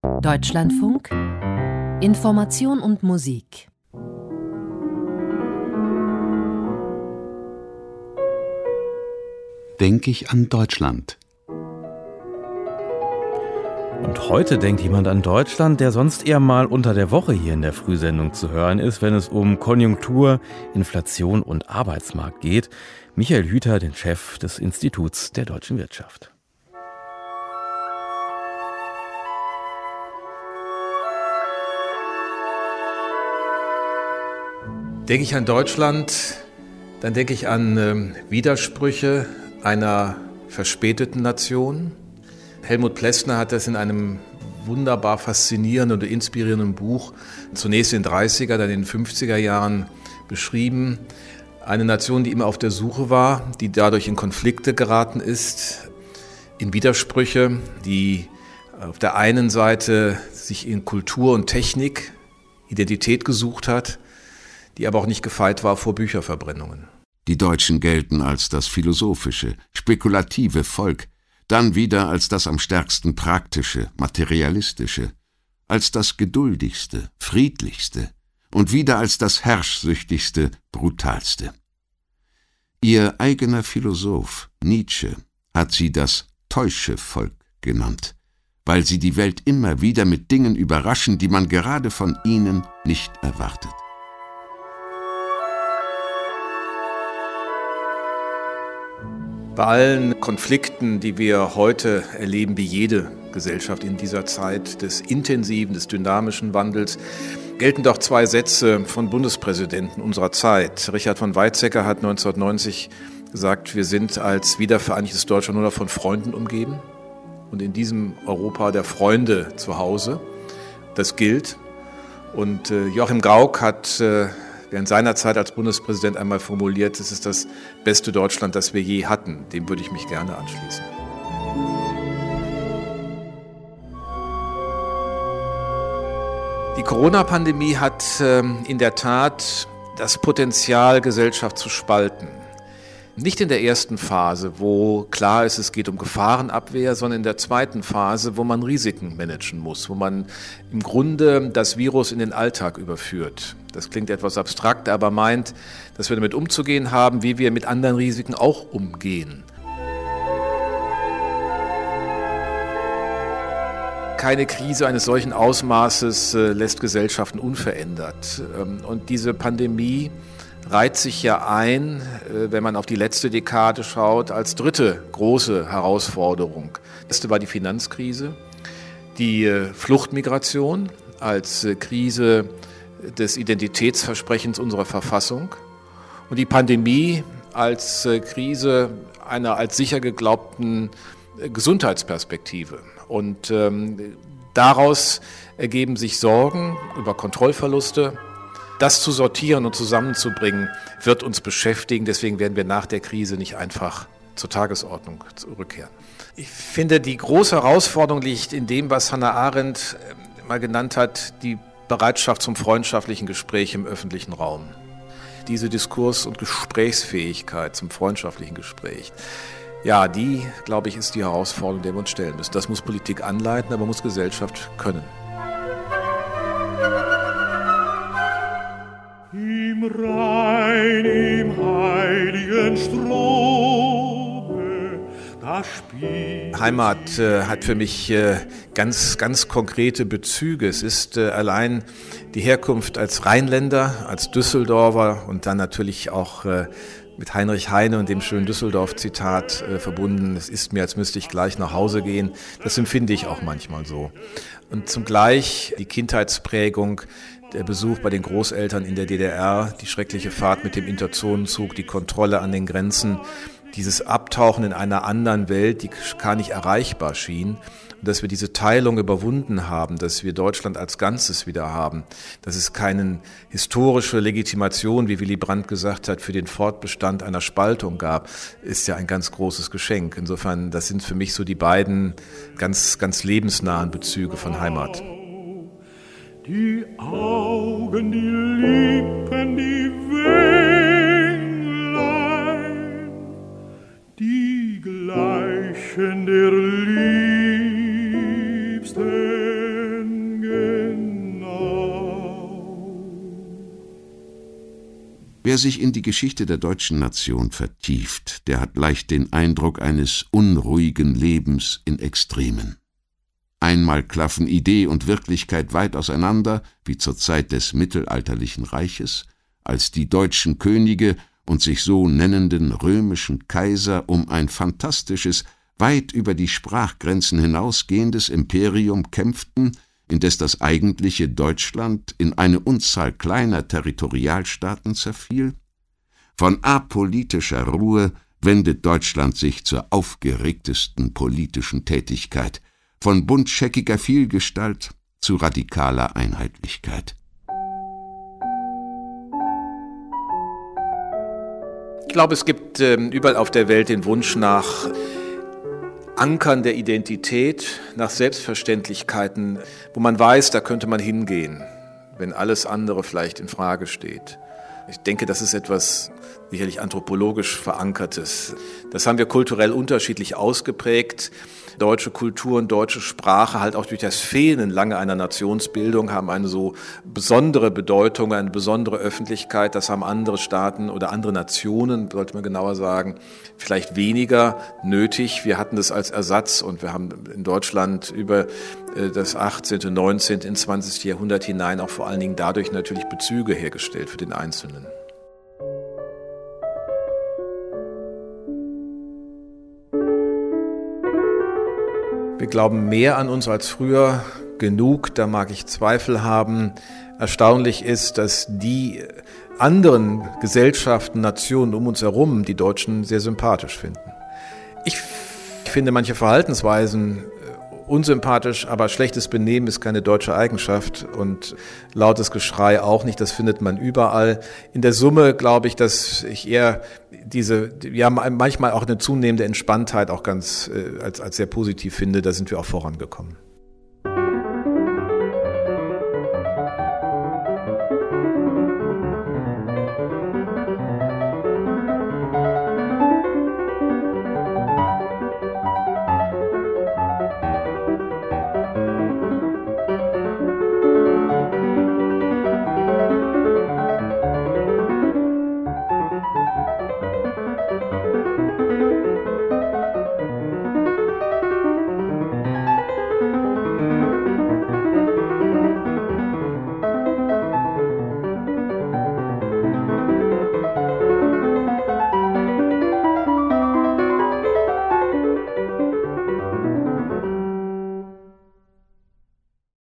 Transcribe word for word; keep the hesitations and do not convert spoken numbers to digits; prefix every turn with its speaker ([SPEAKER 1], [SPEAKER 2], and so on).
[SPEAKER 1] Deutschlandfunk Information und Musik.
[SPEAKER 2] Denke ich an Deutschland.
[SPEAKER 3] Und heute denkt jemand an Deutschland, der sonst eher mal unter der Woche hier in der Frühsendung zu hören ist, wenn es um Konjunktur, Inflation und Arbeitsmarkt geht. Michael Hüter, den Chef des Instituts der deutschen Wirtschaft.
[SPEAKER 4] Denke ich an Deutschland, dann denke ich an äh, Widersprüche einer verspäteten Nation. Helmut Plessner hat das in einem wunderbar faszinierenden und inspirierenden Buch zunächst in den dreißiger, dann in den fünfziger Jahren beschrieben. Eine Nation, die immer auf der Suche war, die dadurch in Konflikte geraten ist, in Widersprüche, die auf der einen Seite sich in Kultur und Technik Identität gesucht hat, die aber auch nicht gefeit war vor Bücherverbrennungen.
[SPEAKER 2] Die Deutschen gelten als das philosophische, spekulative Volk, dann wieder als das am stärksten praktische, materialistische, als das geduldigste, friedlichste und wieder als das herrschsüchtigste, brutalste. Ihr eigener Philosoph, Nietzsche, hat sie das Täuschevolk genannt, weil sie die Welt immer wieder mit Dingen überraschen, die man gerade von ihnen nicht erwartet.
[SPEAKER 4] Bei allen Konflikten, die wir heute erleben, wie jede Gesellschaft in dieser Zeit des intensiven, des dynamischen Wandels, gelten doch zwei Sätze von Bundespräsidenten unserer Zeit. Richard von Weizsäcker hat neunzehnhundertneunzig gesagt, wir sind als wiedervereinigtes Deutschland nur noch von Freunden umgeben und in diesem Europa der Freunde zu Hause. Das gilt. Und Joachim Gauck hat während seiner Zeit als Bundespräsident einmal formuliert, es ist das beste Deutschland, das wir je hatten. Dem würde ich mich gerne anschließen. Die Corona-Pandemie hat in der Tat das Potenzial, Gesellschaft zu spalten. Nicht in der ersten Phase, wo klar ist, es geht um Gefahrenabwehr, sondern in der zweiten Phase, wo man Risiken managen muss, wo man im Grunde das Virus in den Alltag überführt. Das klingt etwas abstrakt, aber meint, dass wir damit umzugehen haben, wie wir mit anderen Risiken auch umgehen. Keine Krise eines solchen Ausmaßes äh, lässt Gesellschaften unverändert. Ähm, und diese Pandemie reiht sich ja ein, wenn man auf die letzte Dekade schaut, als dritte große Herausforderung. Das erste war die Finanzkrise, die Fluchtmigration als Krise des Identitätsversprechens unserer Verfassung und die Pandemie als Krise einer als sicher geglaubten Gesundheitsperspektive. Und ähm, daraus ergeben sich Sorgen über Kontrollverluste. Das zu sortieren und zusammenzubringen, wird uns beschäftigen. Deswegen werden wir nach der Krise nicht einfach zur Tagesordnung zurückkehren. Ich finde, die große Herausforderung liegt in dem, was Hannah Arendt mal genannt hat, die Bereitschaft zum freundschaftlichen Gespräch im öffentlichen Raum. Diese Diskurs- und Gesprächsfähigkeit zum freundschaftlichen Gespräch, ja, die, glaube ich, ist die Herausforderung, der wir uns stellen müssen. Das muss Politik anleiten, aber muss Gesellschaft können.
[SPEAKER 5] Im Rhein, im heiligen Strome, da spielt...
[SPEAKER 4] Heimat äh, hat für mich äh, ganz, ganz konkrete Bezüge. Es ist äh, allein die Herkunft als Rheinländer, als Düsseldorfer und dann natürlich auch äh, mit Heinrich Heine und dem schönen Düsseldorf-Zitat äh, verbunden. Es ist mir, als müsste ich gleich nach Hause gehen. Das empfinde ich auch manchmal so. Und zugleich die Kindheitsprägung, der Besuch bei den Großeltern in der D D R, die schreckliche Fahrt mit dem Interzonenzug, die Kontrolle an den Grenzen, dieses Abtauchen in einer anderen Welt, die gar nicht erreichbar schien. Und dass wir diese Teilung überwunden haben, dass wir Deutschland als Ganzes wieder haben, dass es keine historische Legitimation, wie Willy Brandt gesagt hat, für den Fortbestand einer Spaltung gab, ist ja ein ganz großes Geschenk. Insofern, das sind für mich so die beiden ganz, ganz lebensnahen Bezüge von Heimat.
[SPEAKER 5] Die Augen, die Lippen, die Wänglein, die gleichen der Liebsten
[SPEAKER 2] Wer sich in die Geschichte der deutschen Nation vertieft, der hat leicht den Eindruck eines unruhigen Lebens in Extremen. Einmal klaffen Idee und Wirklichkeit weit auseinander, wie zur Zeit des mittelalterlichen Reiches, als die deutschen Könige und sich so nennenden römischen Kaiser um ein fantastisches, weit über die Sprachgrenzen hinausgehendes Imperium kämpften, indes das eigentliche Deutschland in eine Unzahl kleiner Territorialstaaten zerfiel? Von apolitischer Ruhe wendet Deutschland sich zur aufgeregtesten politischen Tätigkeit, von buntscheckiger Vielgestalt zu radikaler Einheitlichkeit.
[SPEAKER 4] Ich glaube, es gibt äh, überall auf der Welt den Wunsch nach Ankern der Identität, nach Selbstverständlichkeiten, wo man weiß, da könnte man hingehen, wenn alles andere vielleicht in Frage steht. Ich denke, das ist etwas sicherlich anthropologisch Verankertes. Das haben wir kulturell unterschiedlich ausgeprägt. Deutsche Kultur und deutsche Sprache, halt auch durch das Fehlen lange einer Nationsbildung, haben eine so besondere Bedeutung, eine besondere Öffentlichkeit. Das haben andere Staaten oder andere Nationen, sollte man genauer sagen, vielleicht weniger nötig. Wir hatten das als Ersatz und wir haben in Deutschland über das achtzehnte, neunzehnte, ins zwanzigste Jahrhundert hinein auch vor allen Dingen dadurch natürlich Bezüge hergestellt für den Einzelnen. Wir glauben mehr an uns als früher, genug, da mag ich Zweifel haben. Erstaunlich ist, dass die anderen Gesellschaften, Nationen um uns herum die Deutschen sehr sympathisch finden. Ich finde manche Verhaltensweisen unsympathisch, aber schlechtes Benehmen ist keine deutsche Eigenschaft und lautes Geschrei auch nicht, das findet man überall. In der Summe glaube ich, dass ich eher diese, ja manchmal auch eine zunehmende Entspanntheit auch ganz äh, als, als sehr positiv finde, da sind wir auch vorangekommen.